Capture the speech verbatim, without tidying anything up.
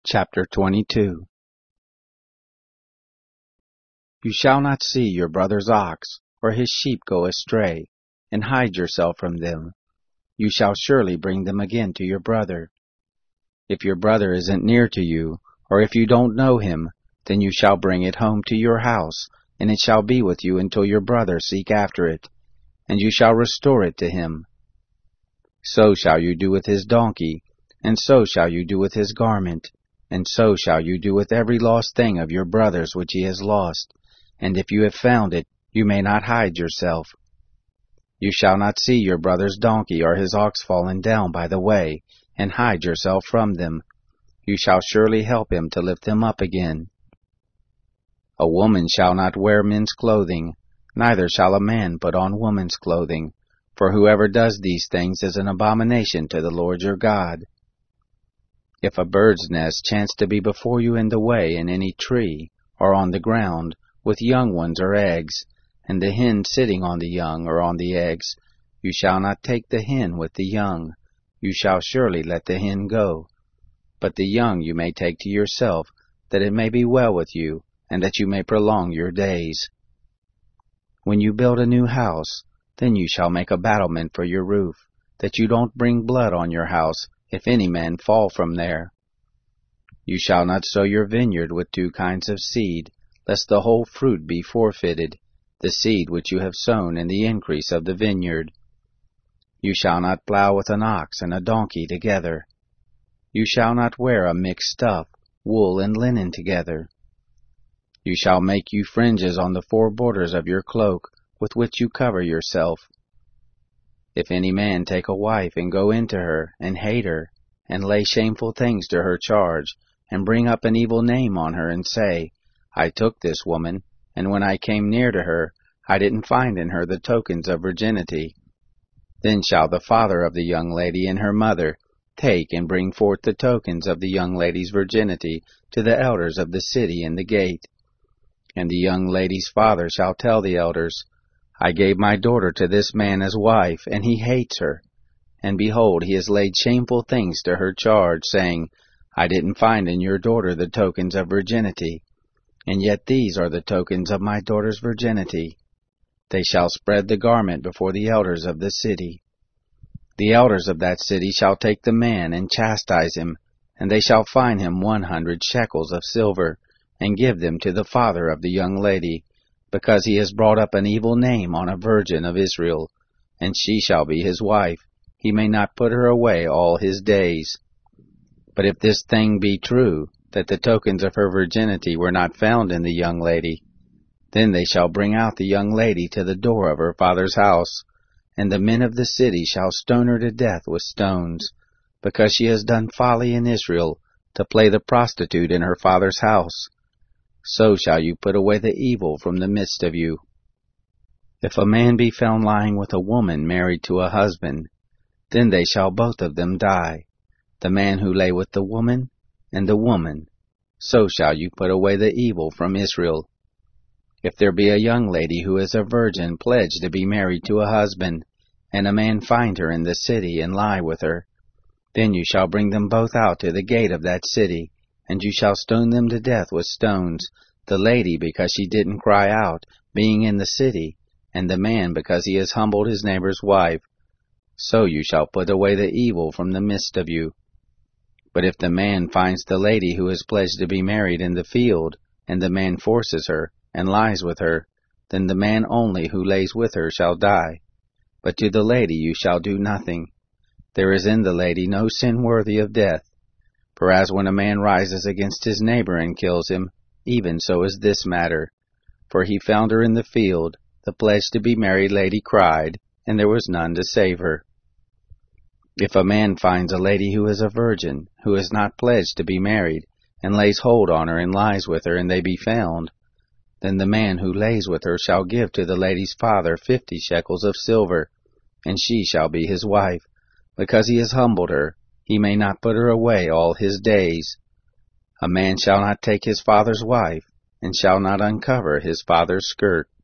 Chapter twenty-two. You shall not see your brother's ox or his sheep go astray, and hide yourself from them. You shall surely bring them again to your brother. If your brother isn't near to you, or if you don't know him, then you shall bring it home to your house, and it shall be with you until your brother seek after it, and you shall restore it to him. So shall you do with his donkey, and so shall you do with his garment, and so shall you do with every lost thing of your brother's which he has lost. And if you have found it, you may not hide yourself. You shall not see your brother's donkey or his ox fallen down by the way, and hide yourself from them. You shall surely help him to lift them up again. A woman shall not wear men's clothing, neither shall a man put on woman's clothing, for whoever does these things is an abomination to the Lord your God. If a bird's nest chance to be before you in the way in any tree, or on the ground, with young ones or eggs, and the hen sitting on the young or on the eggs, you shall not take the hen with the young. You shall surely let the hen go. But the young you may take to yourself, that it may be well with you, and that you may prolong your days. When you build a new house, then you shall make a battlement for your roof, that you don't bring blood on your house, if any man fall from there. You shall not sow your vineyard with two kinds of seed, lest the whole fruit be forfeited, the seed which you have sown in the increase of the vineyard. You shall not plow with an ox and a donkey together. You shall not wear a mixed stuff, wool and linen together. You shall make you fringes on the four borders of your cloak, with which you cover yourself. If any man take a wife and go into her, and hate her, and lay shameful things to her charge, and bring up an evil name on her, and say, I took this woman, and when I came near to her, I didn't find in her the tokens of virginity, then shall the father of the young lady and her mother take and bring forth the tokens of the young lady's virginity to the elders of the city in the gate. And the young lady's father shall tell the elders, I gave my daughter to this man as wife, and he hates her. And behold, he has laid shameful things to her charge, saying, I didn't find in your daughter the tokens of virginity. And yet these are the tokens of my daughter's virginity. They shall spread the garment before the elders of the city. The elders of that city shall take the man and chastise him, and they shall fine him one hundred shekels of silver, and give them to the father of the young lady, because he has brought up an evil name on a virgin of Israel, and she shall be his wife. He may not put her away all his days. But if this thing be true, that the tokens of her virginity were not found in the young lady, then they shall bring out the young lady to the door of her father's house, and the men of the city shall stone her to death with stones, because she has done folly in Israel, to play the prostitute in her father's house. So shall you put away the evil from the midst of you. If a man be found lying with a woman married to a husband, then they shall both of them die, the man who lay with the woman, and the woman. So shall you put away the evil from Israel. If there be a young lady who is a virgin pledged to be married to a husband, and a man find her in the city and lie with her, then you shall bring them both out to the gate of that city, and you shall stone them to death with stones, the lady because she didn't cry out, being in the city, and the man because he has humbled his neighbor's wife. So you shall put away the evil from the midst of you. But if the man finds the lady who is pledged to be married in the field, and the man forces her, and lies with her, then the man only who lays with her shall die. But to the lady you shall do nothing. There is in the lady no sin worthy of death. For as when a man rises against his neighbor and kills him, even so is this matter. For he found her in the field, the pledged to be married lady cried, and there was none to save her. If a man finds a lady who is a virgin, who is not pledged to be married, and lays hold on her and lies with her, and they be found, then the man who lays with her shall give to the lady's father fifty shekels of silver, and she shall be his wife, because he has humbled her. He may not put her away all his days. A man shall not take his father's wife, and shall not uncover his father's skirt.